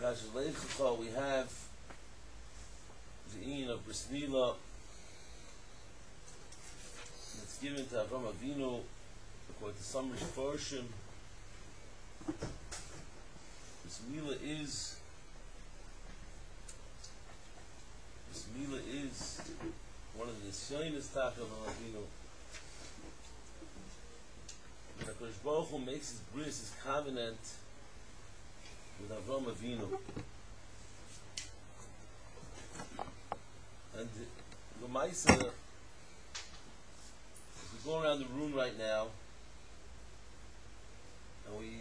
we have the Yin of Bris Milah that's given to Avram Avinu according to some Rishforshim. Bris Milah is one of the Nisyonis Tach of Avram Avinu. When HaKadosh Baruch Hu makes his bris, his covenant with Avram Avinu, and the Maisa, as we go around the room right now, and we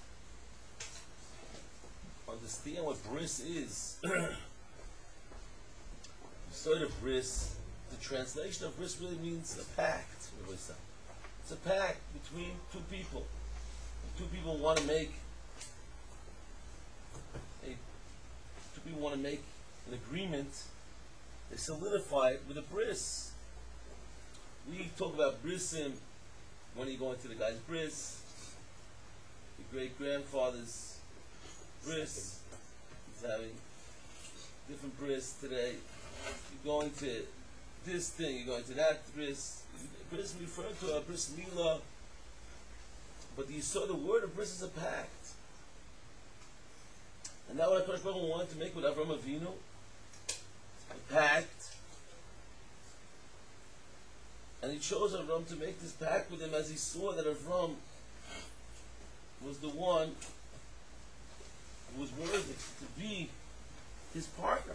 understand what bris is, the sort of bris, the translation of bris really means a pact. It's a pact between two people. Two people want to make an agreement. They solidify it with a bris. We talk about brisim when you go into the guy's bris, the great grandfather's bris. He's having different bris today. You're going to this thing, you're going to that bris. Bris referred to a bris milah, but you saw the word of bris is a pact. And that what HaKadosh Baruch Hu wanted to make with Avram Avinu, a pact. And he chose Avram to make this pact with him as he saw that Avram was the one who was worthy to be his partner.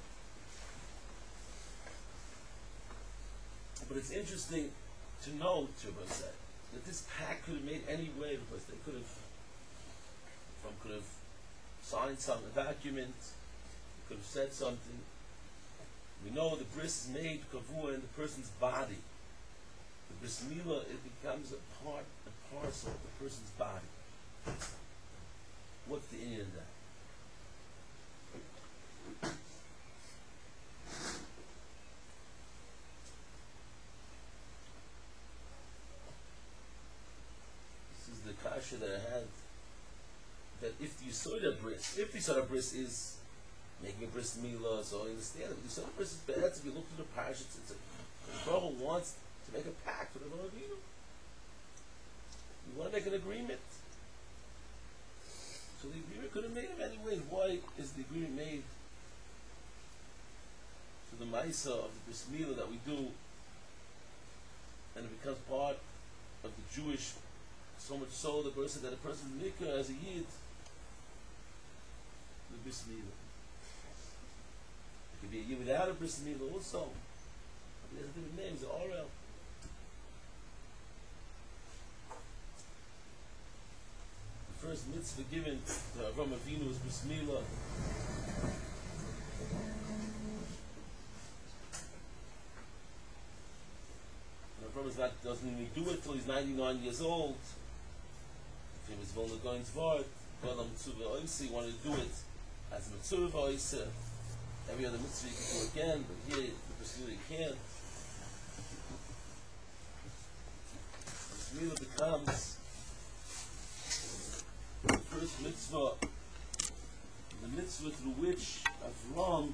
But it's interesting to note, Rabbi said, that this pact could have made any way, because they could have signed some document, could have said something. We know the bris is made kavua in the person's body. The bris milah, it becomes a parcel of the person's body. What's the inyan of that? This is the kasha that I had. That if the Yisod bris is making a bris milah, so I understand it. If the Yisod bris is bad, if you look through the parashas, it's a brother wants to make a pact with Avram Avinu. You want to make an agreement. So the agreement could have made him anyway. Why is the agreement made to the Maisa of the bris milah that we do, and it becomes part of the Jewish, so much so the person that a person nikah as a yid, the bris milah. It could be a yid without a bris milah also. It has different names, the Orel. The first mitzvah given to Avram Avinu was bris milah. And Avram doesn't even do it till he's 99 years old. If he was Volna going Zvart, Volna Mitzvah Oisi wanted to do it as a Mitzvah Oisi. Every other Mitzvah you can do again, but here the bris milah you can't. Bris milah becomes the first mitzvah, the mitzvah through which Avram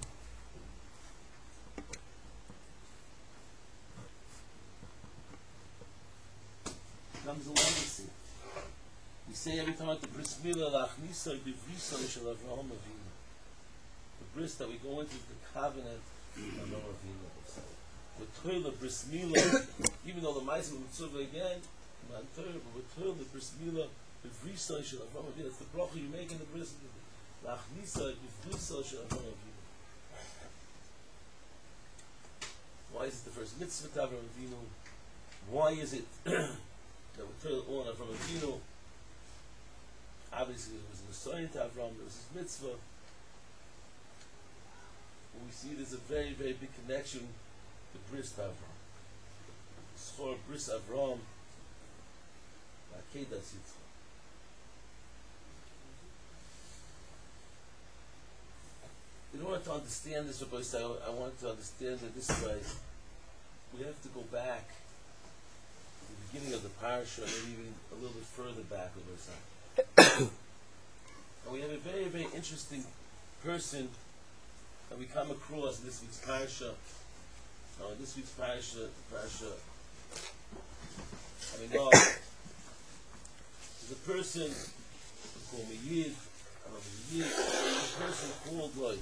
becomes a legacy. We say every time at the bris milah, la'achnisa b'vrisah shel Avraham Avinu. The bris that we go into is the covenant of Avraham Avinu. With Torah bris milah, even though the Ma'aseh Mitzvah again, not Torah, but with Torah bris milah b'vrisah shel Avraham Avinu. That's the bracha you make in the bris milah. La'achnisa b'vrisah shel Avraham Avinu. Why is it the first mitzvah to Avraham Avinu? Why is it that we Torah on Avraham Avinu? Obviously, it was an assignment to Avram, there was his mitzvah. And we see there's a very, very big connection to bris to Avram. It's for bris Avram, Akedas Yitzchak. In order to understand this, Rabbi, I want to understand it this way. We have to go back to the beginning of the parasha, maybe even a little bit further back, Rabbi. And we have a very, very interesting person that we come across in this week's parasha. This week's parasha, I mean, there's a person called Yid, a person called Lloyd.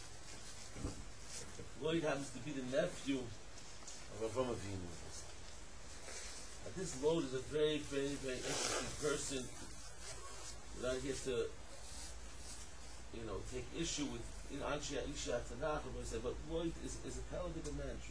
Lloyd happens to be the nephew of Avraham Avinu. And this Lloyd is a very, very, very interesting person. Without here to, take issue with Anshe Isha Tanakh, but Lloyd is a hell of a good man.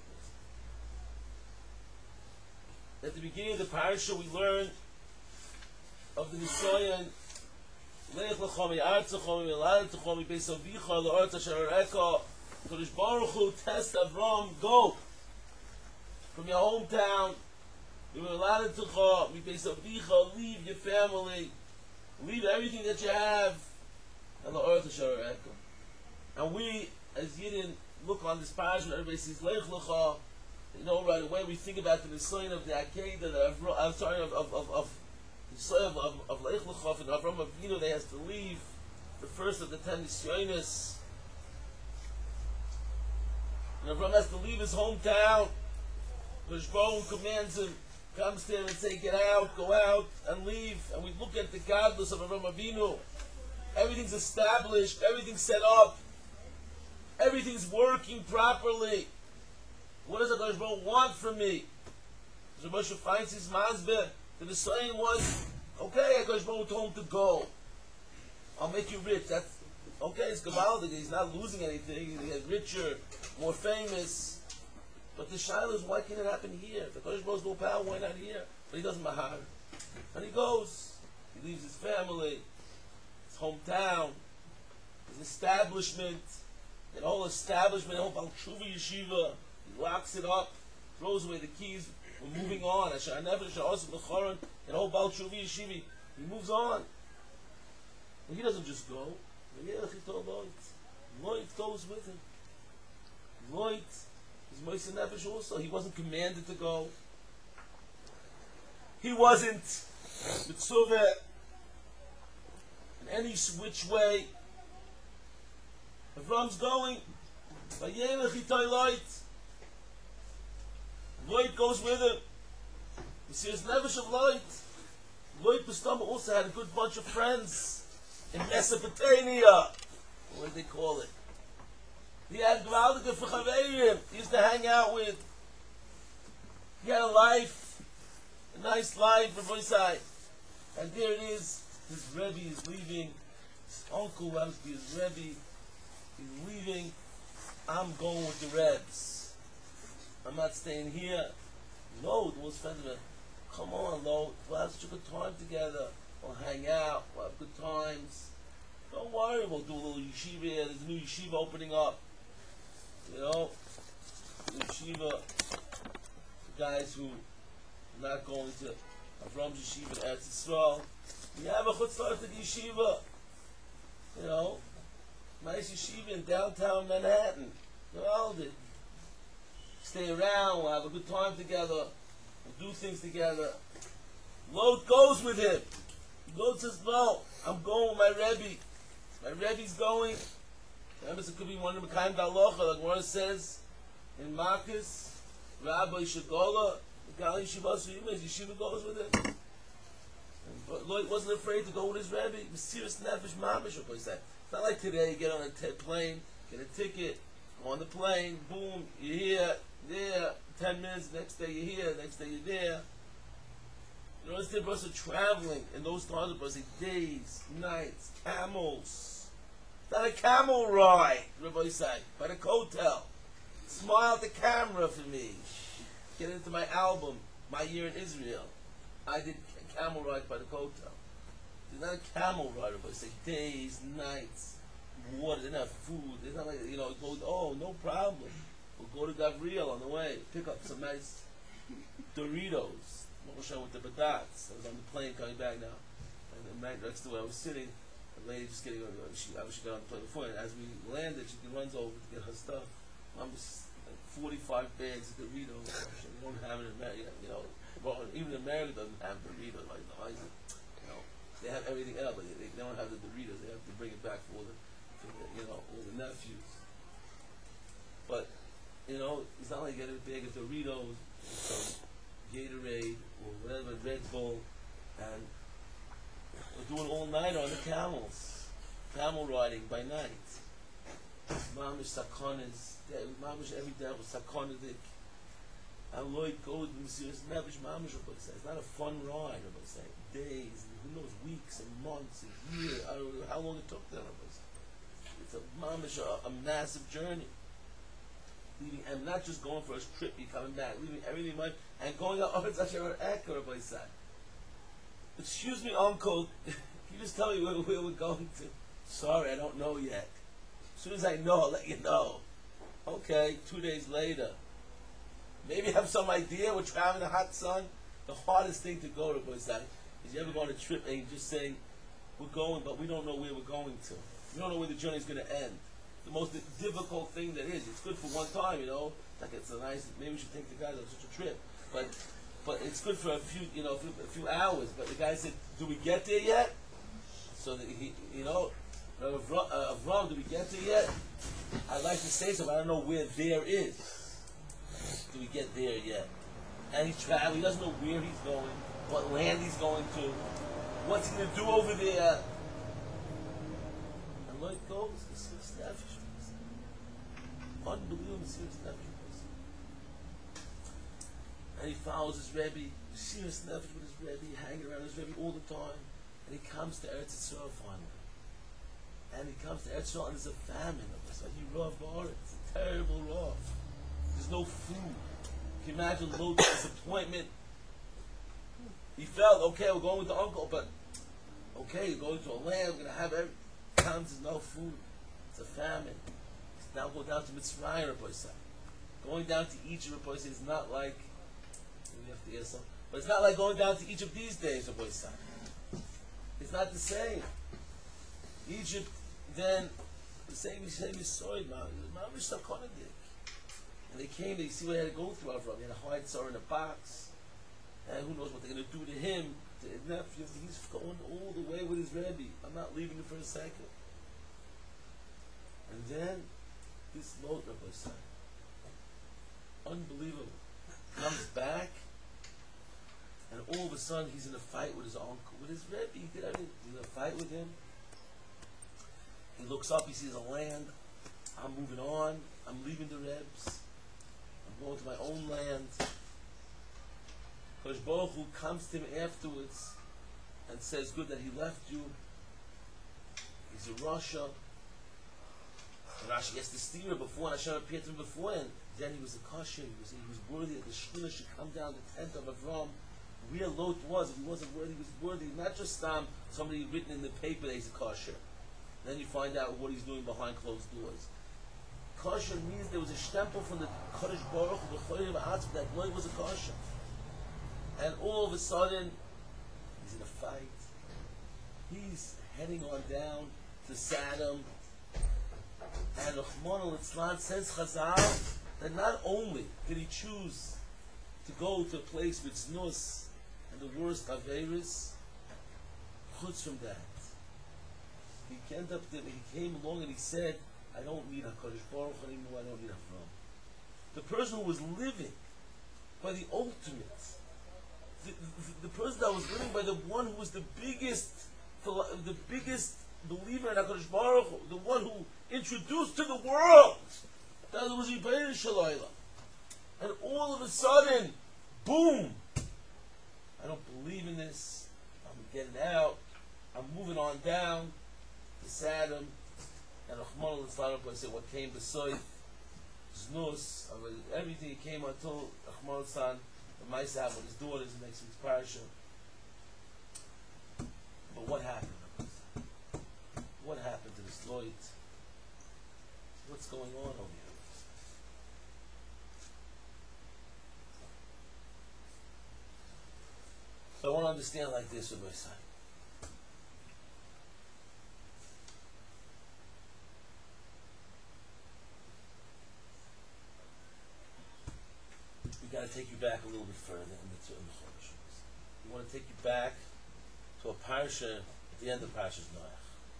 At the beginning of the parasha, we learn of the Nisayan. Lech lechomi artzachomi melad techomi beis avicha le'orta sharareka. Kodesh Baruch Hu test Avram, go from your hometown. You melad techomi beis avicha, leave your family, leave everything that you have, and le'orta sharareka. And we, as Yidden, look on this parasha. Everybody says Lech lecha. Right away we think about the Nisayan of the Akedah, of the Nisayan of Lech Lecha and Avram Avinu. They has to leave the first of the 10 Nisyanis. And Avram has to leave his hometown. Kodesh Baruch Hu commands him, comes to him and say, get out, go out, and leave. And we look at the godless of Avram Avinu. Everything's established, everything's set up, everything's working properly. What does HaKadosh Baruch Hu want from me? So Moshe finds his mazbeh. The Nisayan was, okay, HaKadosh Baruch Hu told him to go. I'll make you rich. That's okay, it's Kabbalah. He's not losing anything. He gets richer, more famous. But the shaila is, why can't it happen here? If HaKadosh Baruch Hu's no power, why not here? But he doesn't mahar. And he goes. He leaves his family, his hometown, his establishment, the whole establishment, the whole Baal Tshuva yeshiva. He locks it up, throws away the keys. We're moving on. And whole Baal Tshuva yeshiva. He moves on. And he doesn't just go. Lloyd goes with him. Lloyd is Moshe Nefesh also. He wasn't commanded to go. He wasn't mitzvah in any which way. Avram's going. Lloyd goes with him. You see, his Nefesh of Lloyd. Lloyd Bastama also had a good bunch of friends in Mesopotamia. What do they call it? He had Gvaldige Fechaveirim. He used to hang out with. He had a life, a nice life for Boisai. And there it is. His Rebbe is leaving. His uncle happens to be his Rebbe. He's leaving. I'm going with the Rebs. I'm not staying here. No, the most offensive. Come on, Lo. We'll have such a good time together. We'll hang out. We'll have good times. Don't worry. We'll do a little yeshiva here. There's a new yeshiva opening up. New yeshiva. The guys who are not going to Avram's yeshiva in Eretz Yisrael. We have a chutzlar to the yeshiva. Nice yeshiva in downtown Manhattan. Well, stay around. We'll have a good time together. We'll do things together. Lot goes with him. Lot says, no, I'm going with my Rebbe. My Rebbe's going. Remember, it could be one of the kind of halacha, like one says in Marcus, Rabbi Shagola, the Gali Yeshiva Yeshiva goes with him. And Lloyd wasn't afraid to go with his Rebbe. He was serious nefesh mamish. It's not like today, you get on a plane, get a ticket, go on the plane, boom, you're here, there, 10 minutes, next day you're here, next day you're there. You know, the person traveling in those times, it was days, nights, camels. It's not a camel ride, Rabbi said, but a hotel. Smile at the camera for me. Get into my album, My Year in Israel. I did a camel ride by the hotel. It's not a camel ride, Rabbi said, days, nights, water, they didn't have food. It's not like, go, oh, no problem. We'll go to Gabriel on the way, pick up some nice Doritos. With the badats. I was on the plane coming back now, and the night next to where I was sitting, the lady just getting on. She got on the plane before, and as we landed, she runs over to get her stuff. I'm just like 45 bags of Doritos. We don't have it in America, Well, even America doesn't have Doritos like the Isaac. They have everything else, but they don't have the Doritos. They have to bring it back for all the nephews. But it's not like you get a bag of Doritos, some Gatorade or whatever, Red Bull, and we're doing all night on the camels, camel riding by night. Mamish sakonas, mamish every day was sakonadik. And Lloyd goes and serious mamish mamish. It's not a fun ride. Days, who knows, weeks and months, a year. I don't know how long it took them. It's a mamish, a massive journey. Leaving, and not just going for a trip, you're coming back, leaving everything much, and going out. Oh, it's actually our echo by side. Excuse me, Uncle. Can you just tell me where we're going to? Sorry, I don't know yet. As soon as I know, I'll let you know. Okay, 2 days later. Maybe you have some idea. We're traveling in the hot sun. The hardest thing to go to, is you ever go on a trip and you just say, we're going, but we don't know where we're going to. We don't know where the journey's going to end. The most difficult thing that is. It's good for one time, Like it's a nice. Maybe we should take the guys on such a trip, but it's good for a few hours. But the guy said, "Do we get there yet?" So that he, Avram, do we get there yet? I'd like to say so, but I don't know where there is. Do we get there yet? And he's traveling. He doesn't know where he's going, what land he's going to, what's he going to do over there. And Lloyd goes, serious nephew. Unbelievable serious nephew. And he follows his Rebbe, serious nephew with his Rebbe, hanging around his Rebbe all the time. And he comes to Eretz Yisrael finally. And he comes to Eretz Yisrael and there's a famine of this. Like he rav bar, it's a terrible rav. There's no food. Can you imagine Lot's disappointment? He felt, okay, we're going with the uncle, but okay, you're going to a land, we're going to have every comes, there's no food. It's a famine. It's now go down to Mitzrayim, Rabbi Say. Going down to Egypt, Rabbi Say, is not like, we have to hear some, but it's not like going down to Egypt these days, Rabbi Say. It's not the same. Egypt, then, the same you saw it, Mamish Sakonadik. And they came, they see what they had to go through Avram. They had to hide Sarah in a box. And who knows what they're going to do to him, to his nephew. He's going all the way with his Rebbe. I'm not leaving him for a second. And then, this Lot, Rabbi said, unbelievable, comes back, and all of a sudden he's in a fight with his uncle, with his Rebbe. He did everything. He's in a fight with him. He looks up, he sees a land. I'm moving on. I'm leaving the Rebs. I'm going to my own land. Kodesh Baruch Hu comes to him afterwards and says, good that he left you. He's in Russia. And Rashi gets the steer before, and Hashem appeared to him before, and then he was a kosher. He was worthy that the Shekhinah should come down the tent of Avram. Where Lot was, if he wasn't worthy, he was worthy. Not just somebody written in the paper that he's a kosher. Then you find out what he's doing behind closed doors. Kosher means there was a stempel from the Kodesh Baruch Hu, the Chodesh Ba'atzim, that Lot was a kosher. And all of a sudden, he's in a fight. He's heading on down to Saddam. And Rahman al-Islam says Chazal that not only did he choose to go to a place with znus and the worst averis, chutz from that, he came along and he said, I don't need HaKadosh Baruch Hu anymore, I don't need Avram. The person who was living by the ultimate, the person that was living by the one who was the biggest believer in HaKadosh Baruch Hu, the one who introduced to the world that it was Rebbeinu Shalayla. And all of a sudden, boom! I don't believe in this. I'm getting out. I'm moving on down to Saddam. And Rahman al-Islam said what came beside Znus, everything came until Rahman al-Islam, the Maisa with his daughters in next week's parasha. But what happened? What happened to this Lloyd? What's going on over here? So I want to understand like this with my son. We got to take you back a little bit further in the Chodesh. We want to take you back to a parsha at the end of Parshas Noach.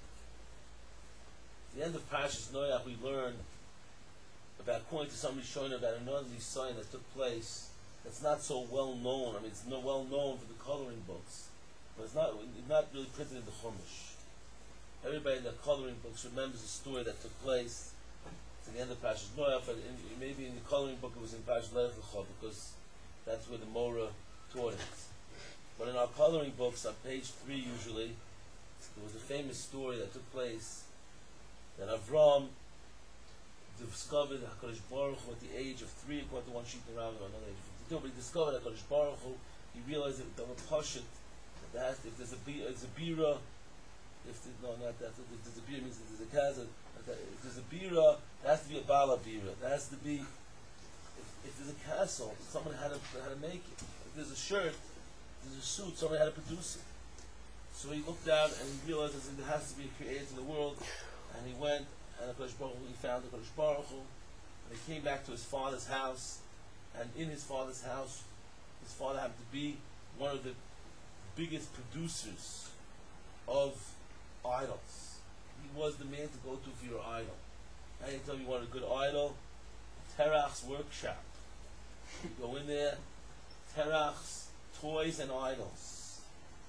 At the end of Parshas Noach, we learn about, according to somebody showing about another sign that took place that's not so well known. I mean, it's not well known for the coloring books, but it's not really printed in the Chumash. Everybody in the coloring books remembers the story that took place at the end of Parshas Noach. Maybe in the coloring book it was in Parshas Lech Lecha, because that's where the Mora taught it. But in our coloring books, on page 3 usually, there was a famous story that took place that Avram discovered HaKadosh Baruch Hu at the age of 3, according to one sheet around, or another age of 52, but he discovered HaKadosh Baruch Hu. He realized that the Pashut, that if there's a bira, if there's a bira means if there's a kaza, if there's a bira, there has to be a bala bira. There has to be, if there's a castle, someone had to make it. If there's a shirt, there's a suit, somebody had to produce it. So he looked out and he realized that there has to be a creator in the world, and he went and he found the HaKadosh Baruch Hu, and he came back to his father's house, and in his father's house, his father happened to be one of the biggest producers of idols. He was the man to go to for your idol. And you tell me you want a good idol? Terach's workshop. You go in there, Terach's toys and idols.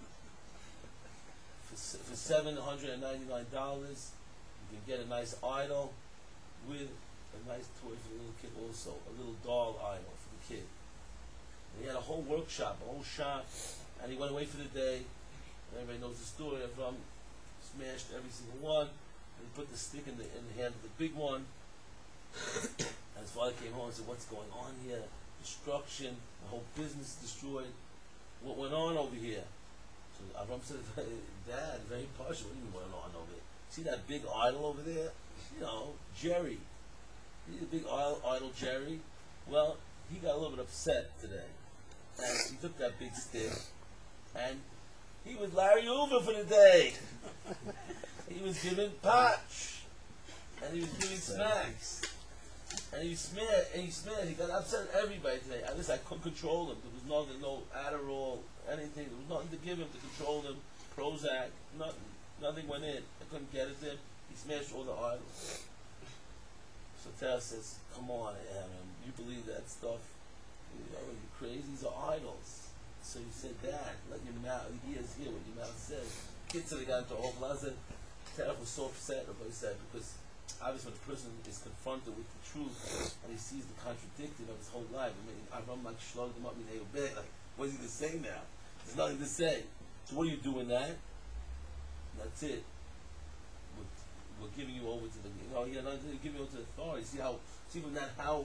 For $799, you can get a nice idol with a nice toy for the little kid also, a little doll idol for the kid. And he had a whole workshop, a whole shop, and he went away for the day. And everybody knows the story. Avram smashed every single one, and he put the stick in the hand of the big one. And his father came home and said, "What's going on here? Destruction, the whole business destroyed. What went on over here?" So Avram said, "Dad, very partial. What do you mean what went on over there? See that big idol over there? You know, Jerry. See the big idol, Jerry? Well, he got a little bit upset today. And he took that big stick, and he was Larry Hoover for the day. He was giving potch, and he was giving smacks. And he smeared, he got upset at everybody today. At least I couldn't control him. There was nothing, no Adderall, anything. There was nothing to give him to control him. Prozac, nothing went in. I couldn't get it to him. He smashed all the idols. So Tara says, "Come on, Aaron, you believe that stuff? You're crazy. These are idols." So he said, "Dad, let your mouth, ears hear what your mouth says." Kids said they got into a whole plaza. Tara was so upset, everybody said, because obviously when a person is confronted with the truth and he sees the contradiction of his whole life, I mean, Avram like shlugged him up in the bed, like, what is he to say now? There's nothing to say. So what are you doing that? That's it. We're giving you over to the, giving you over to the authority. See from that how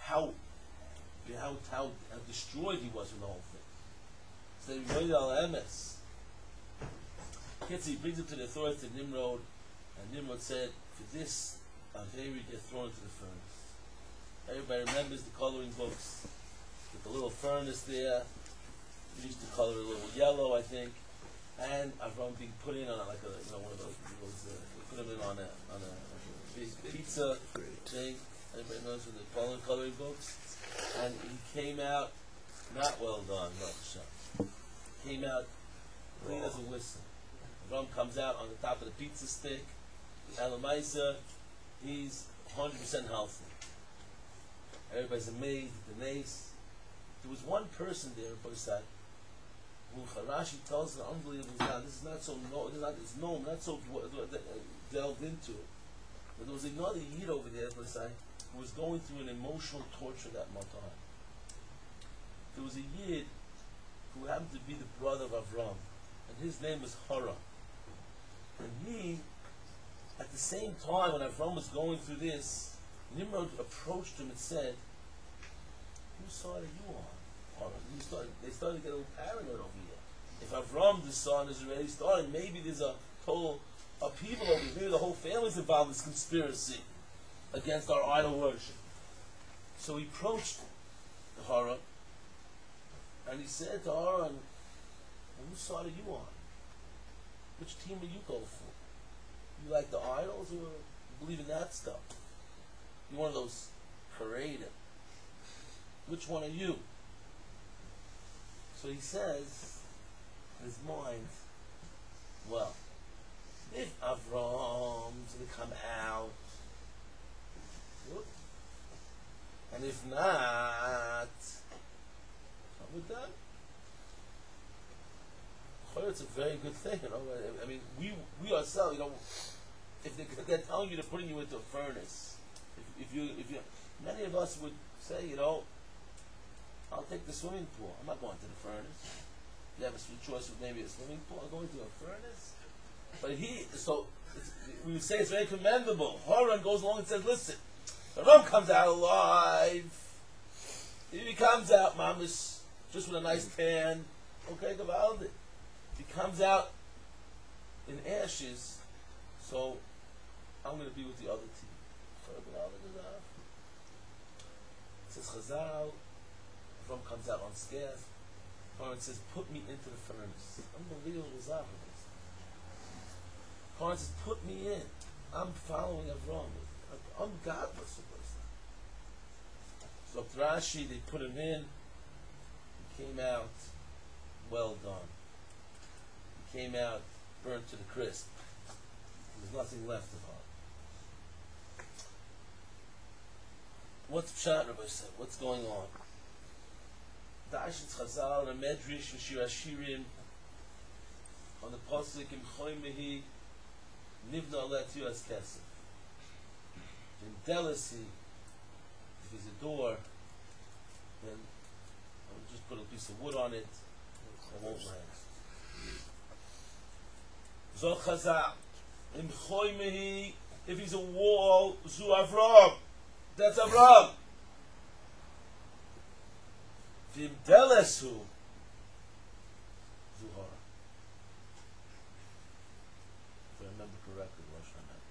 destroyed he was from the whole thing. So he made al emes. He brings him to the authority of Nimrod, and Nimrod said, "For this, Averi get thrown into the furnace." Everybody remembers the coloring books with the little furnace there. We used to color it a little yellow, I think, and Avram being put in on one of those put him in on a big pizza thing. Everybody knows from the coloring books, and he came out not well done. Came out clean as a whistle. Avram comes out on the top of the pizza stick. Alamaisa, he's 100% healthy. Everybody's amazed at the nace. There was one person there, Boisat, who Harashi tells us unbelievable. Now, this is not so it's known, not so delved into it. But there was another Yid over there, Boisat, who was going through an emotional torture that time. There was a Yid who happened to be the brother of Avram, and his name was Hara. And he, at the same time when Avram was going through this, Nimrod approached him and said, "Whose side are you on?" They started to get a little paranoid over here. If Avram, the son, is already started, maybe there's a total upheaval over here. Maybe the whole family's involved in this conspiracy against our idol worship. So he approached Hara, and he said to Hara, "Whose side are you on? Which team will you go for? You like the idols, or you believe in that stuff? You're one of those paraded. Which one are you?" So he says, in his mind, Well, if Avram's going to come out, and if not, what with that? It's a very good thing, you know. I mean, we ourselves, you know, if they're telling you they're putting you into a furnace, if you, many of us would say, you know, I'll take the swimming pool. I'm not going to the furnace. You have a sweet choice of maybe a swimming pool. I'm going to a furnace. But we would say it's very commendable. Horan goes along and says, listen, the Ram comes out alive. If he comes out, mamish, just with a nice tan, okay, gewaldig. If he comes out in ashes, so I'm going to be with the other team. It says Chazal, Ram comes out unscathed. Horan says, put me into the furnace. Unbelievable Zachar. Horan says, put me in. I'm following Avram. I'm godless. So Rashi, they put him in. He came out well done. He came out burnt to the crisp. There's nothing left of him. What's Pshat, Rabbi said? What's going on? Da'ashit Chazal, a Medrash, Shir Hashirim, on the Pasuk, Im Choymehi, Nivna Alet Yas Kesef. In Delasi, if there's a door, then I'll just put a piece of wood on it, it won't last. Zol Chazal, Im Choymehi, if he's a wall, Zu Avram, that's Avram. Vim Delesu, Zuhara. If I remember correctly, Rosh Hashanah.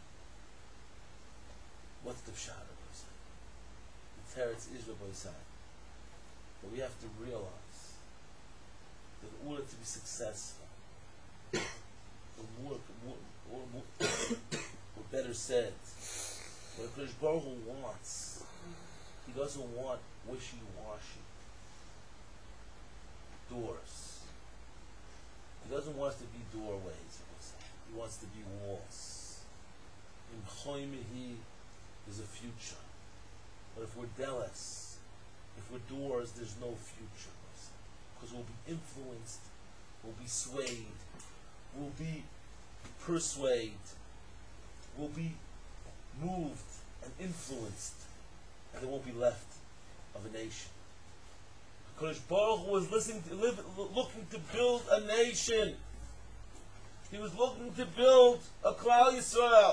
What's the pshat of this? The teretz is Rabbi Yisai. But we have to realize that in order to be successful, or better said, what Hakadosh Baruch Hu wants, He doesn't want wishy-washy doors. He doesn't want us to be doorways. He wants to be walls. In Choymehi is a future. But if we're delis, if we're doors, there's no future. Because we'll be influenced, we'll be swayed, we'll be persuaded, we'll be moved and influenced, and there won't be left of a nation. Because Baruch Hu was looking to build a nation. He was looking to build a Klal Yisrael.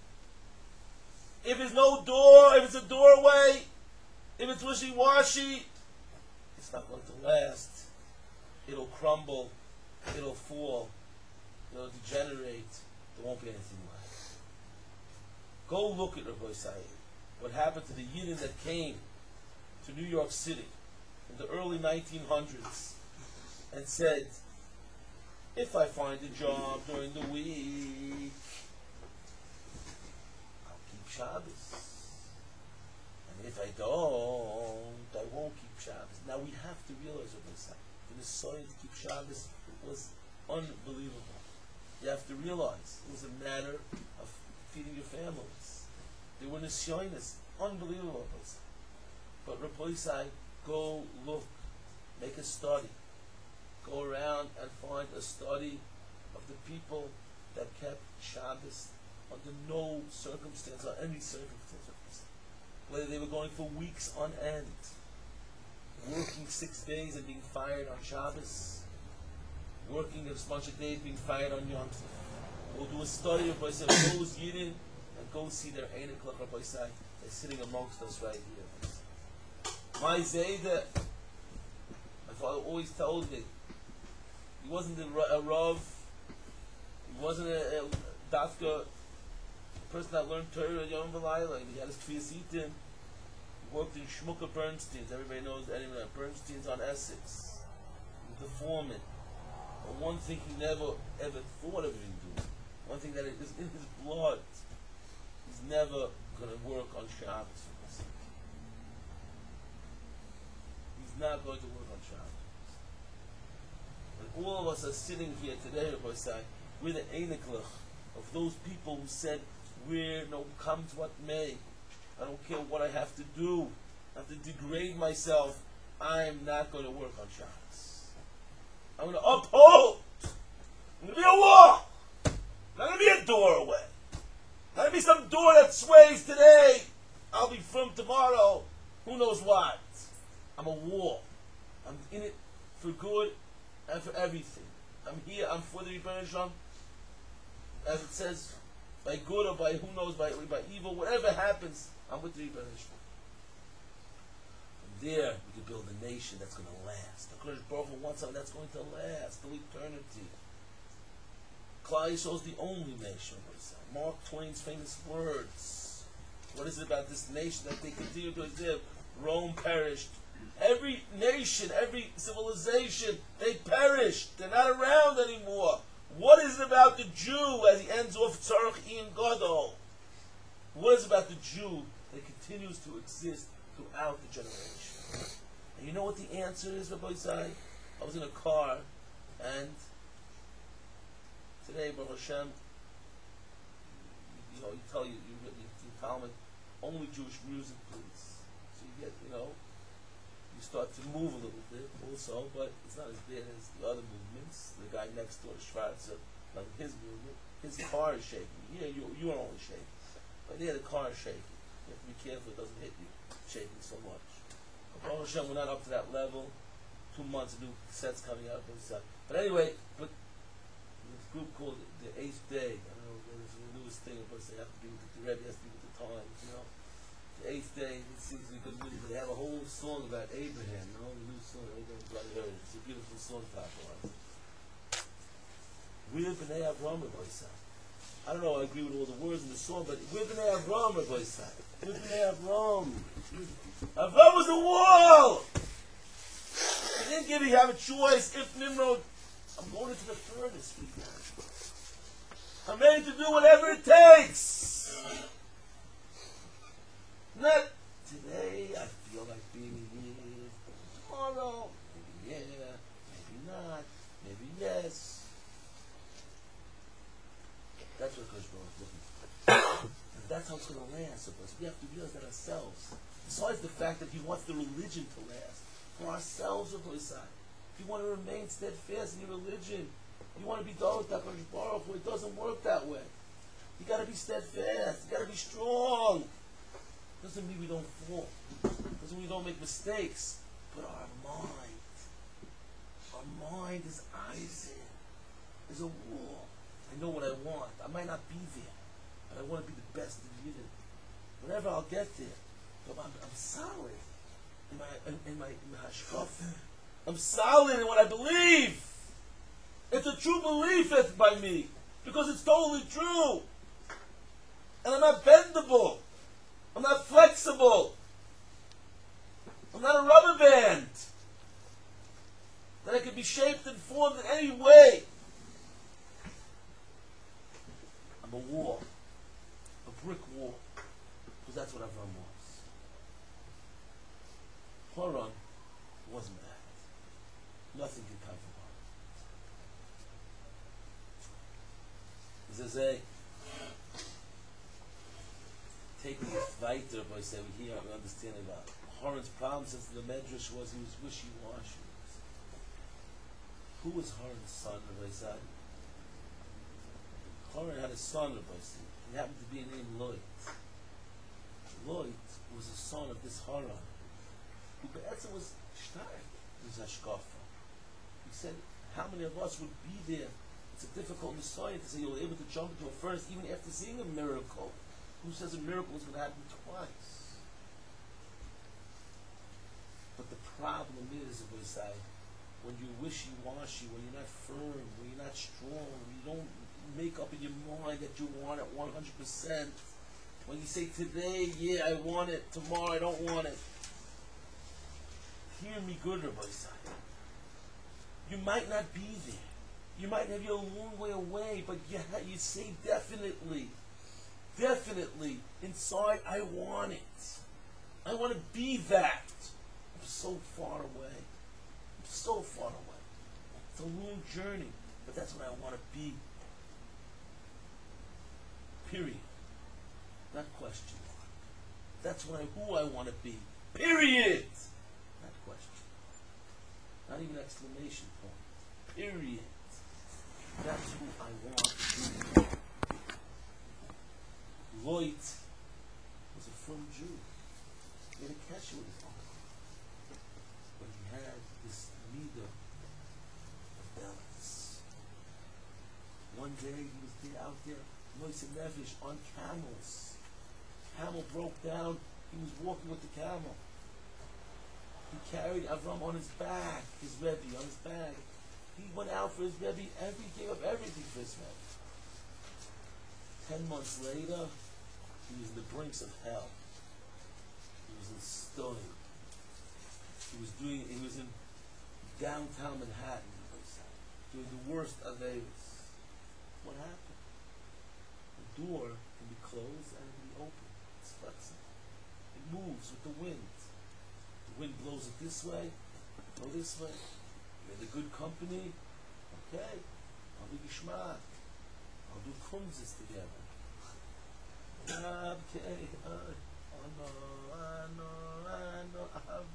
If there's no door, if it's a doorway, if it's wishy-washy, it's not going to last. It'll crumble, it'll fall, it'll degenerate. There won't be anything left. Go look at Rabbi Sayyid. What happened to the Yidden that came to New York City in the early 1900s and said, if I find a job during the week, I'll keep Shabbos. And if I don't, I won't keep Shabbos. Now we have to realize what they said. The Nisayon to keep Shabbos was unbelievable. You have to realize it was a matter of feeding your families. They were Nisayonis, unbelievable. But Rabbi Yisai, go look, make a study. Go around and find a study of the people that kept Shabbos under no circumstance or any circumstance. Whether they were going for weeks on end, working 6 days and being fired on Shabbos, working a bunch of days being fired on Yom Tov. We'll do a study of those Yidden and go see their Einik Lach Rabbi Yisai. They're sitting amongst us right here. My Zayda, my father always told me, he wasn't a Rav, he wasn't a Dafka, a person that learned Torah at Yom V'Layla. He had his Kfiyas Yitim. He worked in Shmuka Bernstein's. Everybody knows anyone at Bernstein's on Essex. He was the foreman. But one thing he never ever thought of even doing, one thing that is in his blood, he's never going to work on Shabbos. He's not going to work on Shabbos. When all of us are sitting here today, Rabbi Yisai, We're the Einiklach of those people who said, comes what may. I don't care what I have to do. I have to degrade myself. I'm not going to work on Shabbos. I'm going to uphold. I'm going to be a wall. I'm not going to be a doorway. I'm not going to be some door that sways today. I'll be firm tomorrow. Who knows what? I'm a wall. I'm in it for good and for everything. I'm here. I'm for the Rebbeinu Shalom. As it says, by good or by who knows, by evil, whatever happens, I'm with the Rebbeinu Shalom. From there, we can build a nation that's going to last. The Kodesh Baruch Hu wants something that's going to last till eternity. Klal Yisrael is the only nation. Mark Twain's famous words. What is it about this nation that they continue to exist? Rome perished. Every nation, every civilization, they perished. They're not around anymore. What is it about the Jew, as he ends off Tzarech Ian Gadol? What is it about the Jew that continues to exist throughout the generation? And you know what the answer is, Rabbi Isai? I was in a car, and today, Baruch Hashem, you tell you Talmud, only Jewish music, please. So you get, you start to move a little bit also, but it's not as bad as the other movements. The guy next door, Schwarzer, like his movement, his car is shaking. Yeah, you are only shaking. But yeah, the car is shaking. You have to be careful it doesn't hit you, shaking so much. But Baruch Hashem, we're not up to that level. 2 months, new sets coming out. But anyway, this group called the Eighth Day. I don't know, it's the newest thing, of course, they have to be with the Rebbe, has to be with the times, The Eighth Day, it seems to be good music, but they have a whole song about Abraham, the new song, Abraham's bloody heritage. It's a beautiful song for us. We're B'nai Avraham, Rabbi Isai. I don't know, I agree with all the words in the song, but we're B'nai Avraham, Rabbi Isai. We're B'nai Avraham. Avraham was a wall! He didn't give you have a choice. If Nimrod, I'm going into the furnace, people. I'm ready to do whatever it takes. Not today, I feel like being here. Tomorrow, maybe yeah, maybe not, maybe yes. That's what Kodesh Baruch is looking for. And that's how it's going to last of us. We have to realize that ourselves. Besides the fact that he wants the religion to last. For ourselves, of Kodesh. If you want to remain steadfast in your religion, you want to be done with that Kodesh Baruch Hu, it doesn't work that way. You got to be steadfast. You got to be strong. Doesn't mean we don't fall. Doesn't mean we don't make mistakes. But our mind is Isaac. Is a wall. I know what I want. I might not be there, but I want to be the best of you. Whenever I'll get there, but I'm solid in my hashkafa. I'm solid in what I believe. It's a true belief that's by me because it's totally true, and I'm not bendable. I'm not flexible. I'm not a rubber band that I can be shaped and formed in any way. I'm a wall, a brick wall, because that's what Avraham was. Haran wasn't that. Nothing could come from Haran. He says, taking it weiter, by say we hear, we understand about Haran's problem since the Medrash was he was wishy-washy. Who was Haran's son, Rabbi Zad? Haran had a son, Rabbi Zad. He happened to be named Lot. Lot was the son of this Haran, who Be'etzim was stark in his hashkafa. He said, how many of us would be there? It's a difficult Messiah to say you're able to jump into a furnace even after seeing a miracle. Who says a miracle is going to happen twice? But the problem is, as we say, when you're wishy-washy, when you're not firm, when you're not strong, when you don't make up in your mind that you want it 100%, when you say today, yeah, I want it, tomorrow I don't want it. Hear me good, Rabbi Isai. You might not be there. You might have you a long way away, but you say definitely, inside, I want it. I want to be that. I'm so far away. It's a long journey, but that's what I want to be. Period. Not question mark. That's who I want to be. Period. Not question. Not even exclamation point. Period. That's who I want to be. Lloyd was a frum Jew. He had a kesher with his uncle. But he had this midah of balance. One day he was out there, Moise Nefesh, on camels. Camel broke down. He was walking with the camel. He carried Avram on his back, his Rebbe on his back. He went out for his Rebbe, gave up everything for his Rebbe. 10 months later, he was in the brinks of hell. He was in Stone. He was in downtown Manhattan, doing the worst averos. What happened? The door can be closed and it can be open. It's flexible. It moves with the wind. The wind blows it this way, go this way. You're in the good company. Okay, I'll do Gishmak. I'll do Kumzis together. Okay, I know.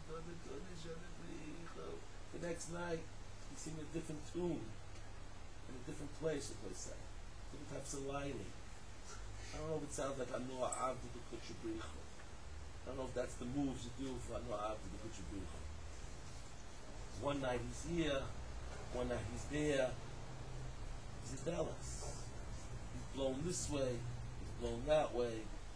The next night, you sing a different tune in a different place, as they say. Different types of lighting. I don't know if it sounds like Anoa Avdu the Kuchabricha. I don't know if that's the moves you do for Anoa Avdu the Kuchabricha. One night he's here, one night he's there. He's a Dallas. He's blown this way, he's blown that way.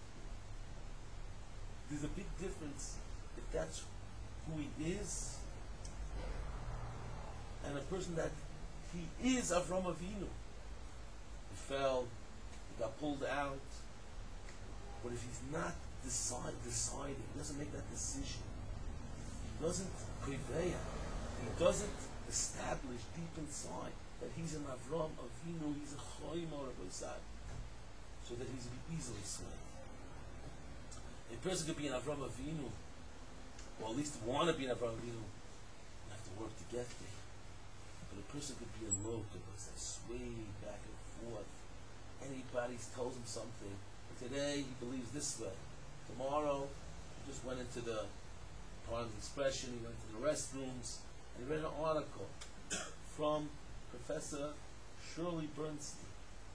There's a big difference if that's who he is and a person that he is Avram Avinu. He fell, he got pulled out. But if he's not deciding, he doesn't make that decision, he doesn't prevail, he doesn't establish deep inside that he's an Avram Avinu, he's a Choyim or a Bosad, so that he's easily swayed. A person could be an Avram Avinu, or at least want to be an Avram Avinu, you have to work to get there. But a person could be a local, that sway back and forth. Anybody tells him something. Today he believes this way. Tomorrow he just went into the part of the expression, he went to the restrooms, and he read an article from Professor Shirley Bernstein,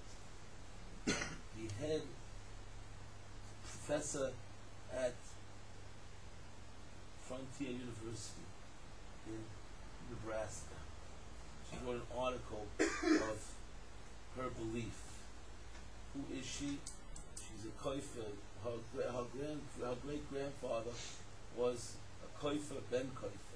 the head professor at Frontier University in Nebraska. She wrote an article of her belief. Who is she? She's a koifer. Her great grandfather was a koifer ben koifer.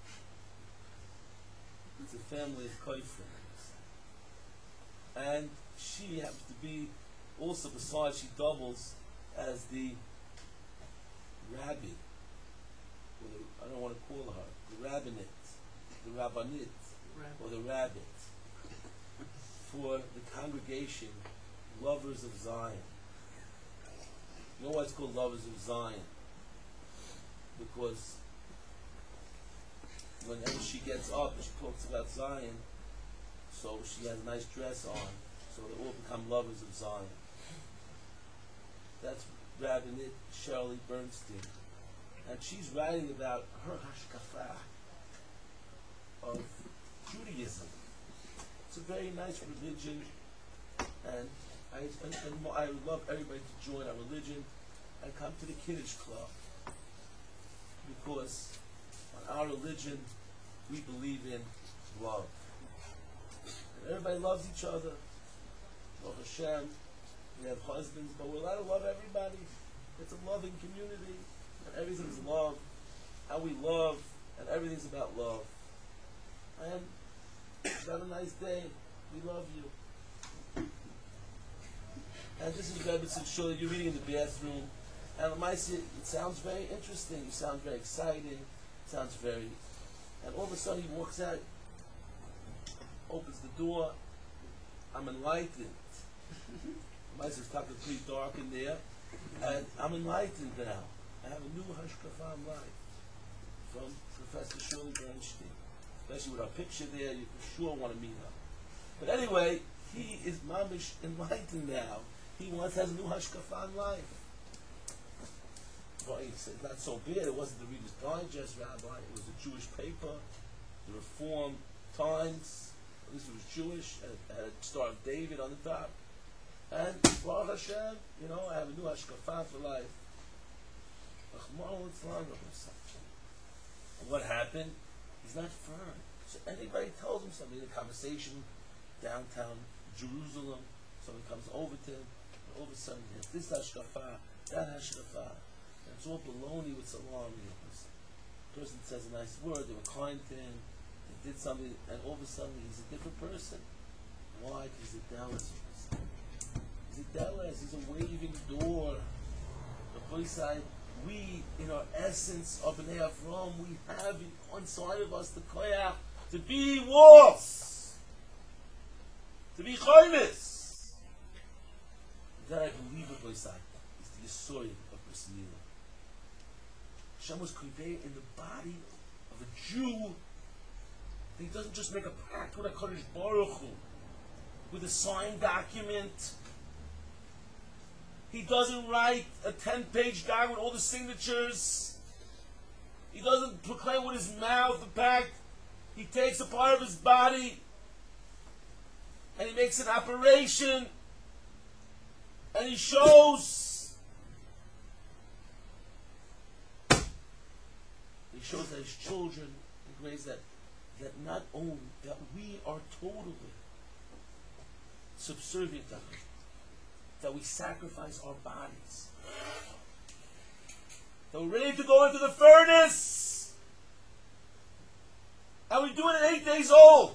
It's a family of koifers, and she happens to be also, besides, she doubles as the rabbi, I don't want to call her the rabbinate, the rabbinit, or the rabbit, for the congregation Lovers of Zion. You know why it's called Lovers of Zion? Because whenever she gets up and she talks about Zion, so she has a nice dress on, so they all become lovers of Zion. That's Rabbinit Shirley Bernstein. And she's writing about her hashkafa of Judaism. It's a very nice religion, and I would love everybody to join our religion and come to the Kiddush Club, because on our religion we believe in love. And everybody loves each other. Baruch Hashem, we have husbands, but we're allowed to love everybody. It's a loving community, and everything's love. How we love, and everything's about love. And have a nice day. We love you. And this is Rebbe Shul. You're reading in the bathroom, and it sounds very interesting. You sound very exciting. It sounds very. And all of a sudden he walks out, opens the door. I'm enlightened. It's talking pretty dark in there, and I'm enlightened now. I have a new hashkafa in life from Professor Shirley Bernstein. Especially with our picture there, you for sure want to meet her. But anyway, he is mamish enlightened now. He wants to have a new hashkafa on life. Well, he said, not so bad. It wasn't the Reader's Digest, Rabbi. It was a Jewish paper, the Reform Times. This was Jewish. It had a Star of David on the top. And Baruch Hashem, I have a new hashkafa for life. What happened? He's not firm. So anybody tells him something, in a conversation downtown Jerusalem, someone comes over to him, and all of a sudden he has this hashkafa, that hashkafa, and it's all baloney with salami. The person says a nice word, they were kind to him, they did something, and all of a sudden he's a different person. Why? Because he's a dallas person. He's a dallas, he's a waving door. The boy side, we, in our essence of Bnei Avram, we have inside of us the koyach to be wolves, to be chaymis. That I believe it, boy side, is the yisoid of Bris Milah. Hashem was created in the body of a Jew. He doesn't just make a pact with HaKadosh Baruch Hu, with a signed document. He doesn't write a 10-page document with all the signatures. He doesn't proclaim with his mouth the pact. He takes a part of his body and he makes an operation and he shows. He shows that his children, in ways that not only that we are totally subservient to him, that we sacrifice our bodies, that we're ready to go into the furnace, and we do it at 8 days old,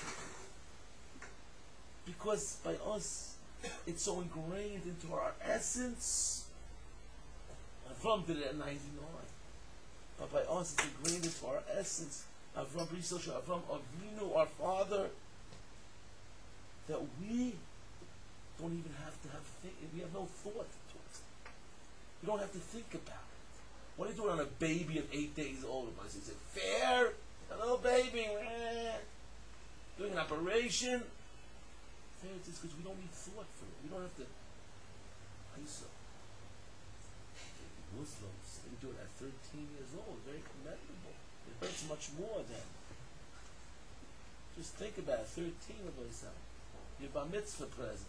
because by us it's so ingrained into our essence. Avram did it at 99, but by us it's ingrained into our essence. Avram Avinu, our father, that we don't even have to we have no thought towards it. You don't have to think about it. What are you doing on a baby of 8 days old? Is it fair? A little baby, doing an operation? Fair, it's just because we don't need thought for it. We don't have to. Muslims, they do it at 13 years old. Very commendable. It hurts much more than. Just think about it. 13 of those. Your bar mitzvah present.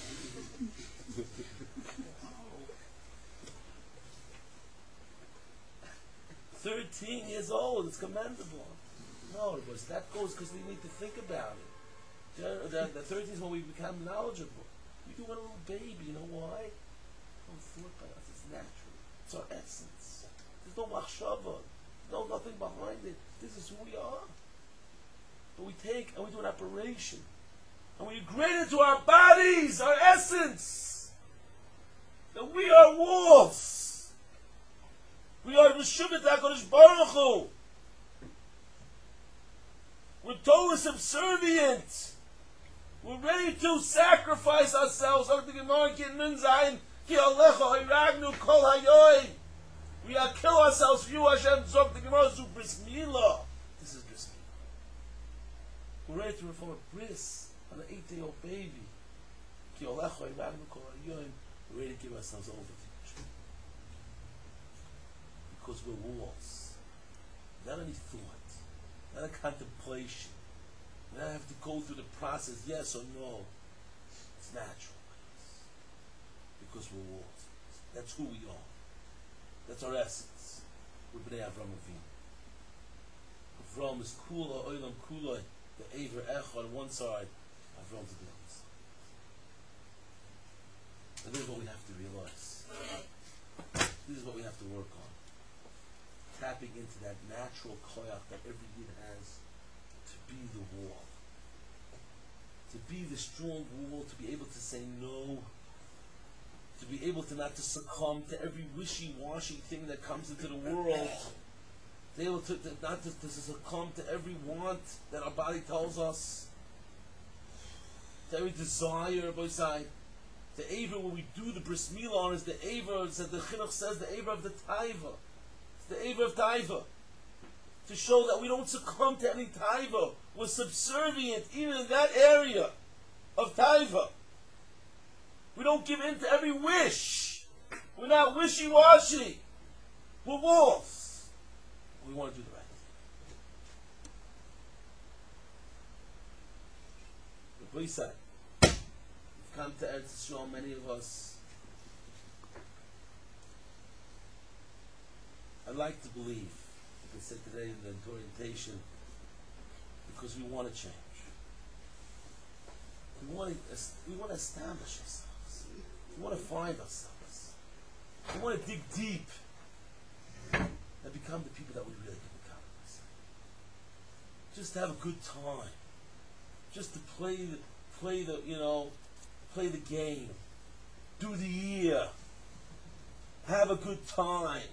13 years old, it's commendable. No, that goes because we need to think about it. The 13 is when we become knowledgeable. We do want a little baby, you know why? No thought by us, it's natural. It's our essence. There's no machshava, nothing behind it. This is who we are. But we take and we do an operation. And we grade into our bodies, our essence, that we are wolves. We are Meshuvet HaKadosh Baruch Hu. We're totally subservient. We're ready to sacrifice ourselves. We are kill ourselves for you, Hashem. Zok the Gemara zu Bris Milah. This is Bris Milah. We're ready to reform a bris on an 8-day-old baby. We're ready to give ourselves over to you. Because we're wolves. Not any thought, not a contemplation. We don't have to go through the process, yes or no. It's natural. Because we're wolves. That's who we are. That's our essence. We're Bnei Avram Avinu. Avram is Kula, Olam Kula, the Aver Ech on one side, Avram to the other side. And this is what we have to realize. This is what we have to work on. Tapping into that natural koyach that every Yid has to be the wall. To be the strong wall, to be able to say no, to be able to not to succumb to every wishy-washy thing that comes into the world, to be able to not to succumb to every want that our body tells us, to every desire, boysai. The Aver where we do the Bris Milah on is the Aver, as the Chinuch says, the Aver of the Taiva. It's the Aver of Taiva. To show that we don't succumb to any Taiva. We're subservient even in that area of Taiva. We don't give in to every wish. We're not wishy-washy. We're wolves. We want to do the right thing. The Brisai. We've come to Eretz Yisrael, many of us. I'd like to believe, like I said today in the orientation, because we want to change. We want to establish ourselves. We want to find ourselves. We want to dig deep and become the people that we really can become. Just to have a good time. Just to play the game. Do the year. Have a good time.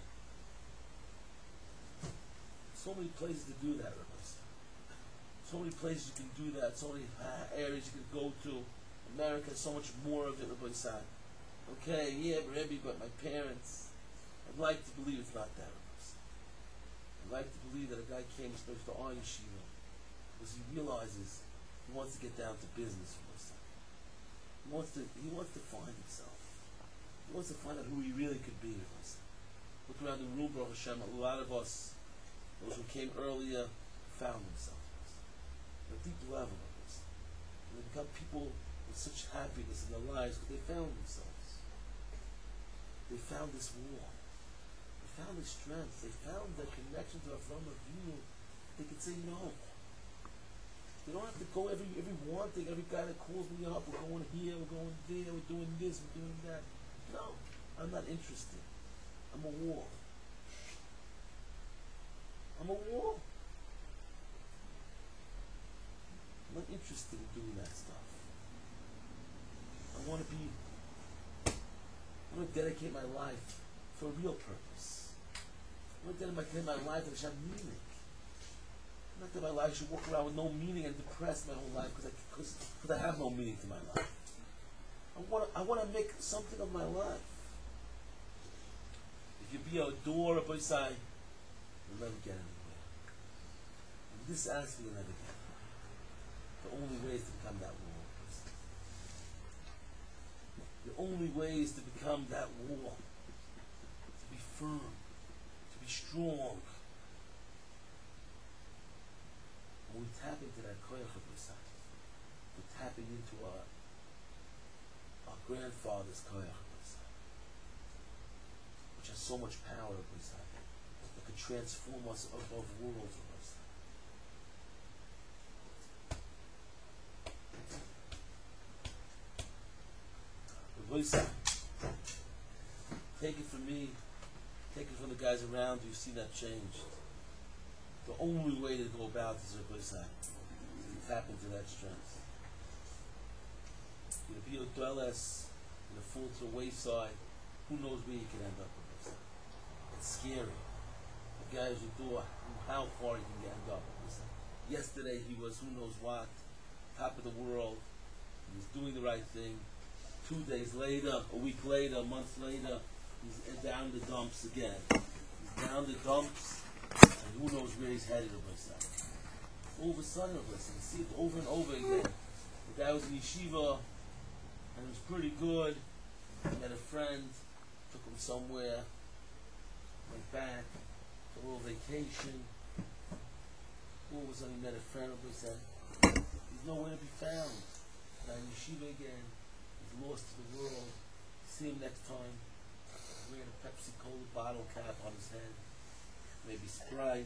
So many places to do that, Rabbi. So many places you can do that. So many areas you can go to. America has so much more of it, Rabbi Sad. Okay, yeah, Rabbi, but my parents. I'd like to believe it's not that, Rabbi. I'd like to believe that a guy came especially to our yeshiva because he realizes he wants to get down to business, Rabbi Sad. He wants to find himself. He wants to find out who he really could be, Rabbi Sad. Look around the room, Baruch Hashem. A lot of us, those who came earlier, found themselves. On a deep level of this. And they become people with such happiness in their lives because they found themselves. They found this war. They found this strength. They found the connection to Avram Avinu. They could say no. They don't have to go every one thing, every guy that calls me up, we're going here, we're going there, we're doing this, we're doing that. No, I'm not interested. I'm a war. I'm a war. I'm not interested in doing that stuff. I want to dedicate my life for a real purpose. I want to dedicate my life that should have meaning. Not that my life should walk around with no meaning and depressed my whole life because I have no meaning to my life. I want to make something of my life. If you be a door, a boy side, you'll never get anywhere. In this aspect, you'll never get anywhere. The only way is to become that war. The only way is to become that war. To be firm. To be strong. When we tap into that koyach of B'sai, we're tapping into our grandfather's koyach of B'sai, which has so much power of B'sai, that could transform us above worlds of B'sai. Take it from me, take it from the guys around you, you've seen that change. The only way to go about this is to tap into that strength. You'll be a dwellers in a full to the wayside, who knows where you can end up with this. It's scary. The guy at your door, how far you can end up with this. Yesterday he was who knows what, top of the world, he was doing the right thing. 2 days later, a week later, a month later, he's down the dumps again. He's down the dumps, and who knows where he's headed of himself. All of a sudden, you see it over and over again. The guy was in yeshiva, and it was pretty good. He met a friend, took him somewhere, went back, took a little vacation. All of a sudden, he met a friend of his. He's nowhere to be found. Now in yeshiva again. Lost to the world. See him next time. Wearing a Pepsi Cola bottle cap on his head. Maybe Sprite.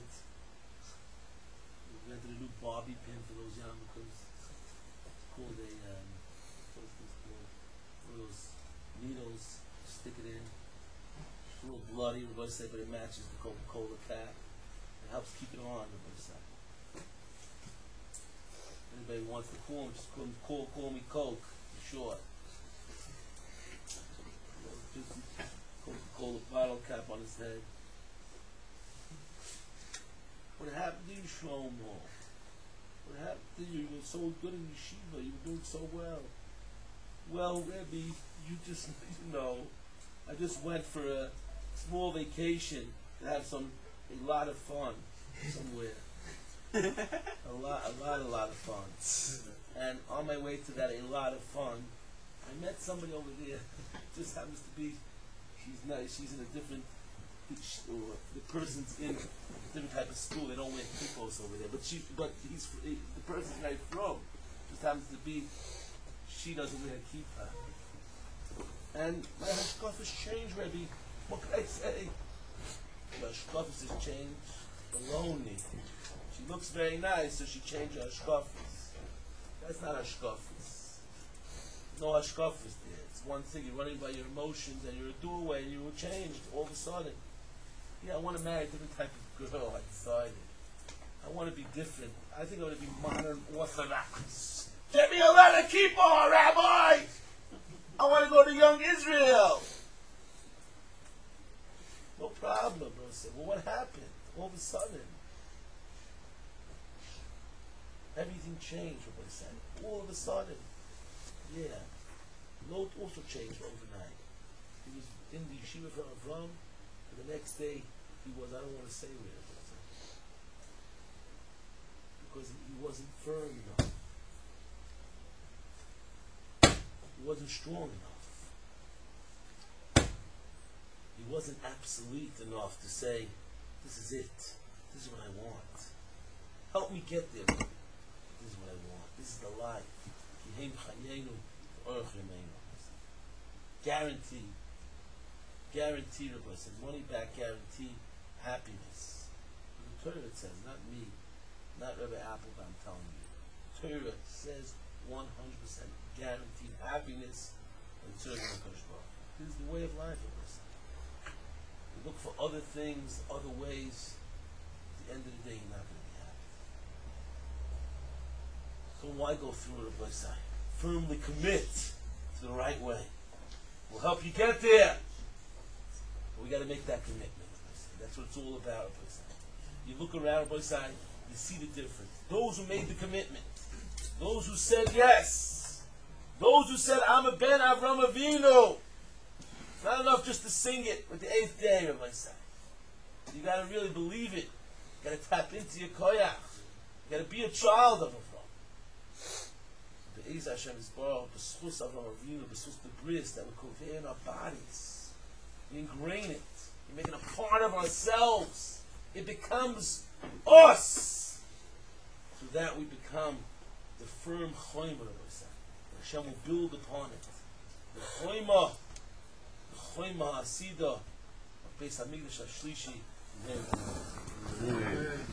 We rented a new Barbie pin for those yarmulkes. It's called a what's this called? One of those needles. Stick it in. It's a little bloody, we're going to say, but it matches the Coca-Cola cap. It helps keep it on, we're going to say. Anybody wants to call him, just call me Coke. For sure. Coca-Cola bottle cap on his head. What happened to you, Shlomo? What happened to you? You were so good in yeshiva. You were doing so well. Well, Rebbe, you just, I just went for a small vacation to have a lot of fun somewhere. a lot of fun. And on my way to that, a lot of fun, I met somebody over there. Just happens to be, she's nice. She's in a different. The person's in a different type of school. They don't wear kippos over there. But the person's right from. Just happens to be, she doesn't wear a kippah. And my hashkafas changed, Rebbe. What could I say? My hashkafas has changed. Baloney. She looks very nice, so she changed her hashkafas. That's not hashkafas. No hashkafas there. It's one thing. You're running by your emotions, and you're a doorway, and you were changed all of a sudden. Yeah, I want to marry a different type of girl. I decided. I want to be different. I think I want to be modern Orthodox. Get me a letter kippah, Rabbi! I want to go to Young Israel. No problem, bro. I said, well, what happened? All of a sudden, everything changed. What I said. All of a sudden, yeah. Lot also changed overnight. He was in the yeshiva from Avram, and the next day he was. I don't want to say where it was, because he wasn't firm enough. He wasn't strong enough. He wasn't absolute enough to say, this is it. This is what I want. Help me get there. This is what I want. This is the life. Guarantee. Guarantee, Rabbi said. Money back guarantee. Happiness. The Torah says, not me. Not Rabbi Applebaum telling you. Torah says 100% guaranteed happiness and serving the Kodesh Baruch. This is the way of life, Rabbi said. You look for other things, other ways. At the end of the day, you're not going to be happy. So why go through it, Rabbi said? Firmly commit to the right way. We'll help you get there. But we got to make that commitment. That's what it's all about. You look around, you see the difference. Those who made the commitment, those who said yes, those who said, I'm a Ben Avram Avinu. It's not enough just to sing it with the 8th day, Rabbi said. You got to really believe it. You got to tap into your koyach. You got to be a child of Avram. The Eez Hashem is borrowed, the schus Avram Avinu, the schus the bris that we convey in our bodies. We ingrain it. We make it a part of ourselves. It becomes us. So that we become the firm choyma of ourselves. Hashem will build upon it. The choyma asida of Beis Hamikdash HaShlishi.